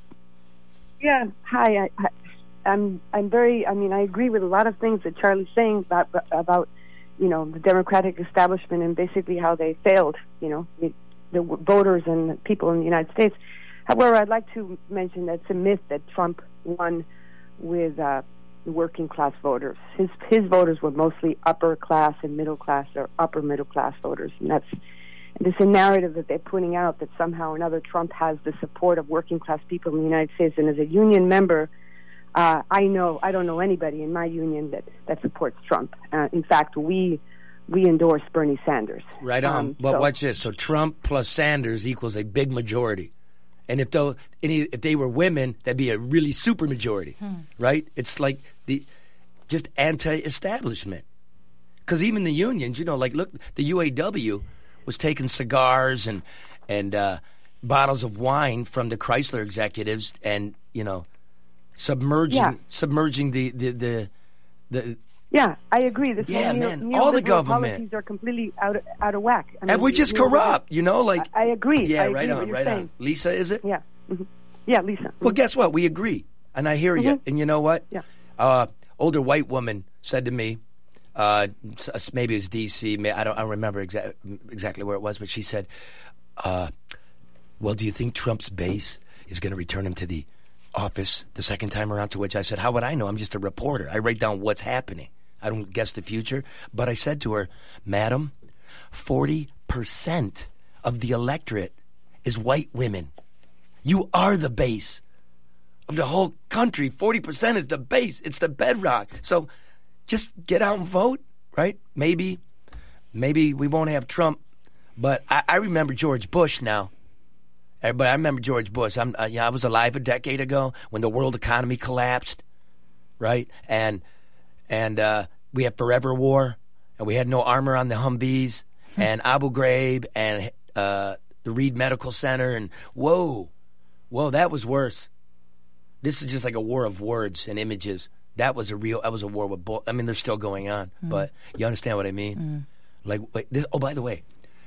Yeah. Hi. I, I, I'm. I'm very. I mean, I agree with a lot of things that Charlie's saying about about you know the Democratic establishment and basically how they failed. You know, the, the voters and the people in the United States. However, I'd like to mention that it's a myth that Trump won with uh, the working class voters. His his voters were mostly upper class and middle class or upper middle class voters, and that's. There's a narrative that they're putting out that somehow or another Trump has the support of working class people in the United States. And as a union member, uh, I know I don't know anybody in my union that, that supports Trump. Uh, in fact, we we endorse Bernie Sanders. Right on. Um, but so, watch this. So Trump plus Sanders equals a big majority. And if though any if they were women, that'd be a really super majority, hmm. right? It's like the just anti-establishment. Because even the unions, you know, like look, the U A W was taking cigars and and uh, bottles of wine from the Chrysler executives, and you know, submerging yeah. submerging the the the. the yeah, I agree. This yeah, whole man, neo- all the neoliberal government policies are completely out of, out of whack. I mean, and we're just corrupt, you know. Like I, I agree. Yeah, I right agree on, what you're right saying. on. Lisa, is it? Yeah, mm-hmm. yeah, Lisa. Well, guess what? We agree, and I hear mm-hmm. you. And you know what? Yeah. Uh, older white woman said to me, uh, maybe it was D C. I don't. I don't remember exa- exactly where it was, but she said, uh, "Well, do you think Trump's base is going to return him to the office the second time around?" To which I said, "How would I know? I'm just a reporter. I write down what's happening. I don't guess the future." But I said to her, "Madam, forty percent of the electorate is white women. You are the base of the whole country. forty percent is the base. It's the bedrock. So just get out and vote, right? Maybe, maybe we won't have Trump, but I, I remember George Bush now. Everybody, I remember George Bush. I'm, uh, yeah, I was alive a decade ago when the world economy collapsed, right? And and uh, we had forever war, and we had no armor on the Humvees, and Abu Ghraib, and uh, the Reed Medical Center, and whoa, whoa, that was worse. This is just like a war of words and images. That was a real. That was a war with bull. I mean, they're still going on, mm. but you understand what I mean? Mm. Like, wait, this, oh, by the way,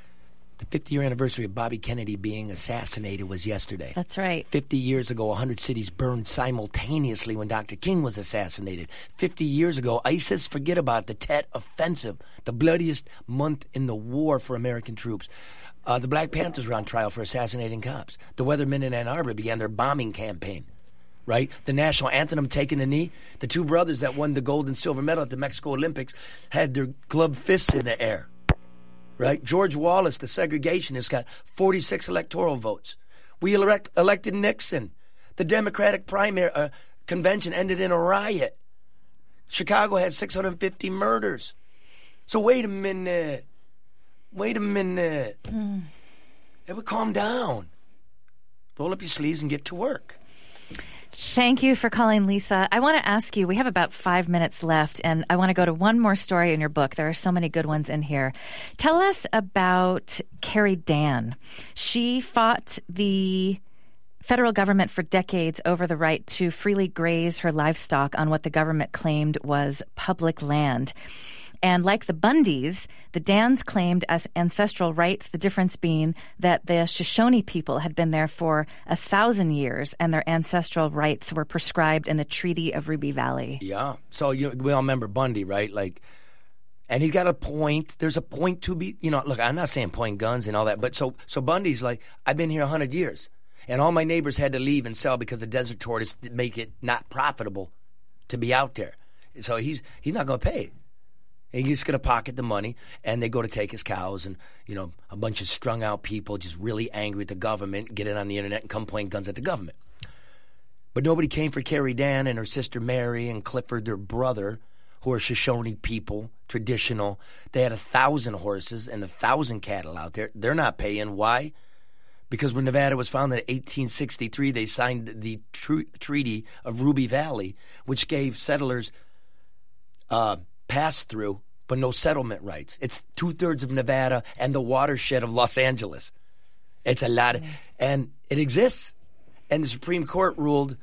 the fifty-year anniversary of Bobby Kennedy being assassinated was yesterday. That's right. fifty years ago, one hundred cities burned simultaneously when Doctor King was assassinated. fifty years ago, ISIS, forget about it, the Tet Offensive, the bloodiest month in the war for American troops. Uh, the Black Panthers were on trial for assassinating cops. The Weathermen in Ann Arbor began their bombing campaign. right? The national anthem, taking a knee. The two brothers that won the gold and silver medal at the Mexico Olympics had their gloved fists in the air, right? George Wallace, the segregationist, got forty-six electoral votes. We elect, elected Nixon. The Democratic primary uh, convention ended in a riot. Chicago had six hundred fifty murders. So wait a minute. Wait a minute. Mm. It would calm down. Roll up your sleeves and get to work. Thank you for calling, Lisa. I want to ask you, we have about five minutes left, and I want to go to one more story in your book. There are so many good ones in here. Tell us about Carrie Dan. She fought the federal government for decades over the right to freely graze her livestock on what the government claimed was public land. And like the Bundys, the Dans claimed as ancestral rights, the difference being that the Shoshone people had been there for a thousand years and their ancestral rights were prescribed in the Treaty of Ruby Valley. Yeah. So you, we all remember Bundy, right? Like, and he got a point. There's a point to be, you know, look, I'm not saying point guns and all that, but so so Bundy's like, I've been here one hundred years, and all my neighbors had to leave and sell because the desert tortoise make it not profitable to be out there. So he's he's not going to pay. He's just going to pocket the money, and they go to take his cows, and, you know, a bunch of strung-out people just really angry at the government, get it on the internet and come point guns at the government. But nobody came for Carrie Dan and her sister Mary and Clifford, their brother, who are Shoshone people, traditional. They had a thousand horses and a thousand cattle out there. They're not paying. Why? Because when Nevada was founded in eighteen sixty-three, they signed the tr- Treaty of Ruby Valley, which gave settlers uh, pass-through but no settlement rights. It's two-thirds of Nevada and the watershed of Los Angeles. It's a lot. Of, and it exists. And the Supreme Court ruled,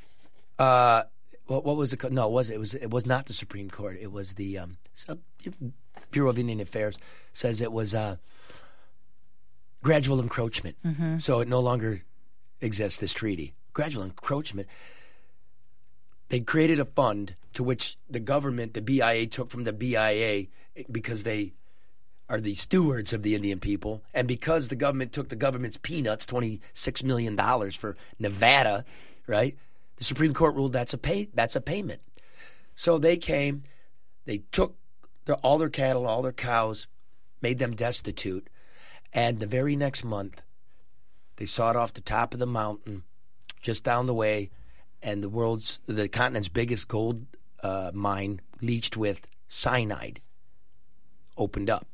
uh, what, what was it called? No, it was, it was it was not the Supreme Court. It was the um, Bureau of Indian Affairs says it was uh, gradual encroachment. Mm-hmm. So it no longer exists, this treaty. Gradual encroachment. They created a fund to which the government, the B I A, took from the B I A because they are the stewards of the Indian people, and because the government took the government's peanuts, twenty-six million dollars for Nevada, right? The Supreme Court ruled that's a pay that's a payment. So they came, they took their, all their cattle, all their cows, made them destitute, and the very next month, they sawed off the top of the mountain, just down the way, and the world's, the continent's biggest gold uh, mine, leached with cyanide, opened up.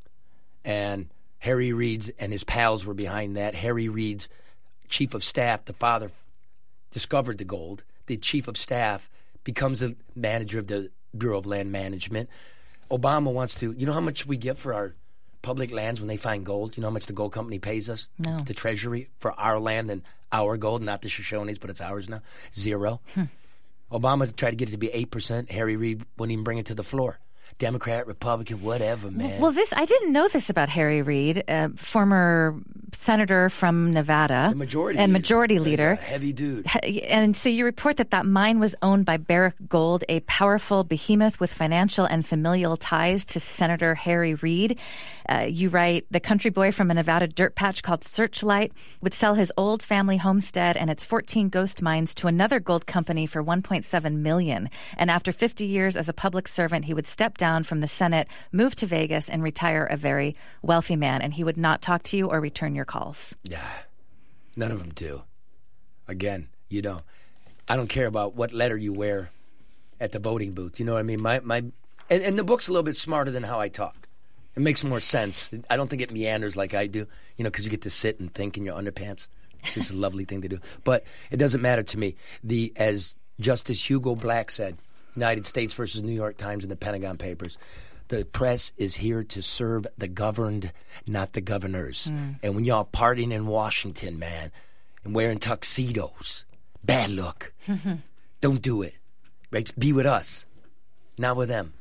And Harry Reid's and his pals were behind that. Harry Reid's chief of staff, the father, discovered the gold. The chief of staff becomes the manager of the Bureau of Land Management. Obama wants to, you know how much we get for our public lands when they find gold? You know how much the gold company pays us? No. The Treasury for our land and our gold, not the Shoshones, but it's ours now. Zero. Hmm. Obama tried to get it to be eight percent. Harry Reid wouldn't even bring it to the floor. Democrat, Republican, whatever, man. Well, this I didn't know this about Harry Reid, uh, former senator from Nevada, the majority and leader. majority leader, yeah, heavy dude. And so you report that that mine was owned by Barrick Gold, a powerful behemoth with financial and familial ties to Senator Harry Reid. Uh, you write, the country boy from a Nevada dirt patch called Searchlight would sell his old family homestead and its fourteen ghost mines to another gold company for one point seven million dollars. And after fifty years as a public servant, he would step down from the Senate, move to Vegas, and retire a very wealthy man. And he would not talk to you or return your calls. Yeah, none of them do. Again, you know, I don't care about what letter you wear at the voting booth. You know what I mean? My my, and, and the book's a little bit smarter than how I talk. It makes more sense. I don't think it meanders like I do, you know, because you get to sit and think in your underpants. It's just a lovely thing to do. But it doesn't matter to me. The as Justice Hugo Black said, United States versus New York Times and the Pentagon Papers, the press is here to serve the governed, not the governors. Mm. And when y'all partying in Washington, man, and wearing tuxedos, bad look. Don't do it. Right? Be with us, not with them.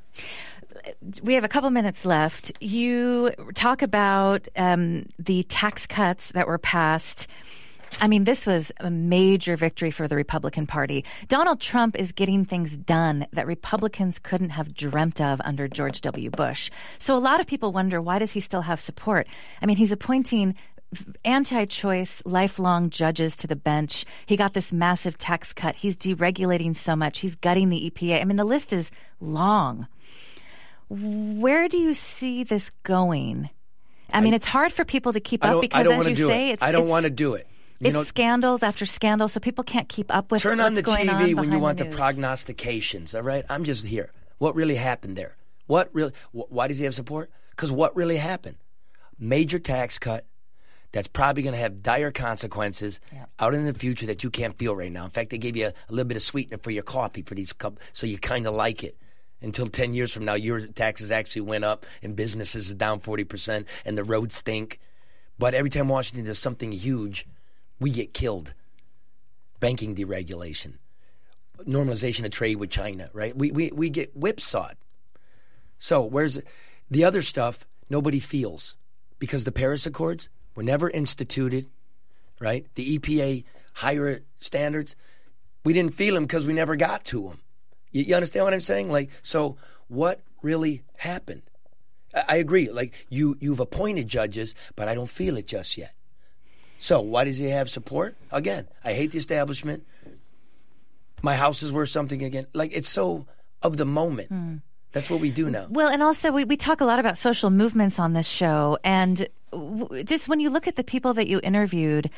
We have a couple minutes left. You talk about um, the tax cuts that were passed. I mean, this was a major victory for the Republican Party. Donald Trump is getting things done that Republicans couldn't have dreamt of under George W. Bush. So a lot of people wonder, why does he still have support? I mean, he's appointing anti-choice, lifelong judges to the bench. He got this massive tax cut. He's deregulating so much. He's gutting the E P A. I mean, the list is long. Where do you see this going? I mean, I, it's hard for people to keep up because, as you say, it. it's I don't it's, want to do it. You it's know, scandals after scandals, so people can't keep up with what's going on. Turn on the T V when you want the, the prognostications, all right? I'm just here. What really happened there? What really? Wh- why does he have support? Because what really happened? Major tax cut that's probably going to have dire consequences yeah. out in the future that you can't feel right now. In fact, they gave you a, a little bit of sweetener for your coffee for these cups, so you kind of like it. Until ten years from now, your taxes actually went up and businesses is down forty percent and the roads stink. But every time Washington does something huge, we get killed. Banking deregulation, normalization of trade with China, right? We we we get whipsawed. So where's it? The other stuff nobody feels because the Paris Accords were never instituted, right? The E P A higher standards, we didn't feel them because we never got to them. You, you understand what I'm saying? Like, so what really happened? I, I agree. Like you you've appointed judges, but I don't feel it just yet. So why does he have support? Again, I hate the establishment. My house is worth something again. Like, it's so of the moment. Mm. That's what we do now. Well, and also we, we talk a lot about social movements on this show. And w- just when you look at the people that you interviewed,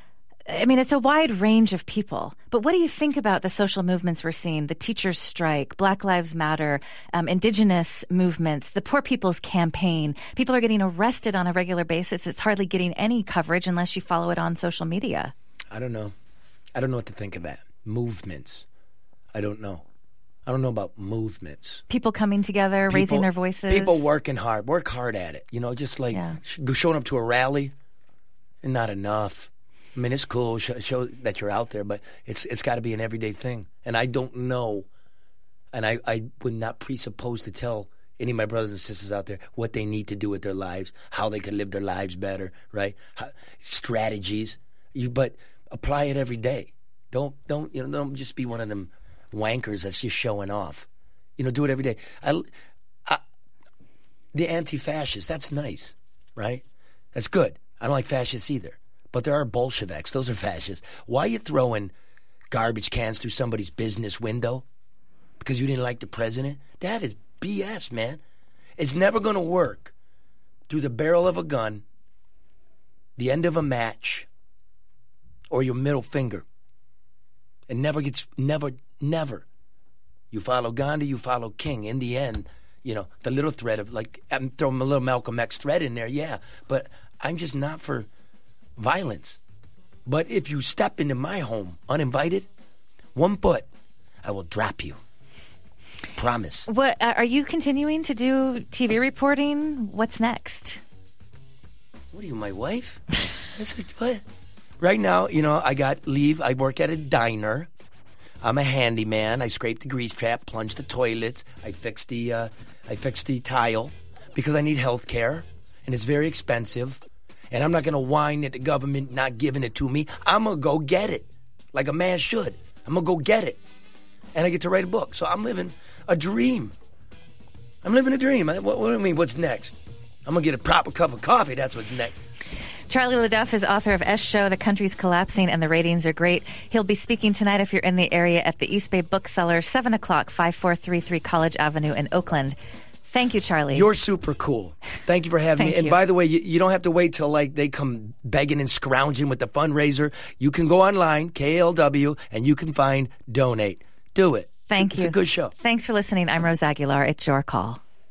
I mean, it's a wide range of people. But what do you think about the social movements we're seeing? The teachers' strike, Black Lives Matter, um, indigenous movements, the Poor People's Campaign. People are getting arrested on a regular basis. It's hardly getting any coverage unless you follow it on social media. I don't know. I don't know what to think of that. Movements. I don't know. I don't know about movements. People coming together, people, raising their voices. People working hard. Work hard at it. You know, just like yeah. showing up to a rally, and not enough. I mean, it's cool, show, show that you're out there, but it's it's got to be an everyday thing. And I don't know, and I, I would not presuppose to tell any of my brothers and sisters out there what they need to do with their lives, how they can live their lives better, right? How, strategies, you, but apply it every day. Don't don't you know? Don't just be one of them wankers that's just showing off. You know, do it every day. I, I, the anti-fascists, that's nice, right? That's good. I don't like fascists either. But there are Bolsheviks. Those are fascists. Why are you throwing garbage cans through somebody's business window? Because you didn't like the president? That is B S, man. It's never going to work through the barrel of a gun, the end of a match, or your middle finger. It never gets, never, never. You follow Gandhi, you follow King. In the end, you know, the little thread of, like, I'm throwing a little Malcolm X thread in there, yeah. But I'm just not for violence. But if you step into my home uninvited, one foot, I will drop you. Promise. What are you continuing to do T V reporting? What's next? What are you, my wife? This is what? Right now, you know, I got leave. I work at a diner. I'm a handyman. I scrape the grease trap, plunge the toilets. I fix the, uh, I fix the tile because I need health care, and it's very expensive. And I'm not going to whine at the government not giving it to me. I'm going to go get it, like a man should. I'm going to go get it. And I get to write a book. So I'm living a dream. I'm living a dream. What, what do you mean, what's next? I'm going to get a proper cup of coffee. That's what's next. Charlie LeDuff is author of S Show, The Country's Collapsing, and the Ratings Are Great. He'll be speaking tonight if you're in the area at the East Bay Bookseller, seven o'clock, five four three three College Avenue in Oakland. Thank you, Charlie. You're super cool. Thank you for having me. And you. by the way, you, you don't have to wait till like they come begging and scrounging with the fundraiser. You can go online, K L W, and you can find Donate. Do it. Thank it's you. It's a good show. Thanks for listening. I'm Rose Aguilar. It's your call.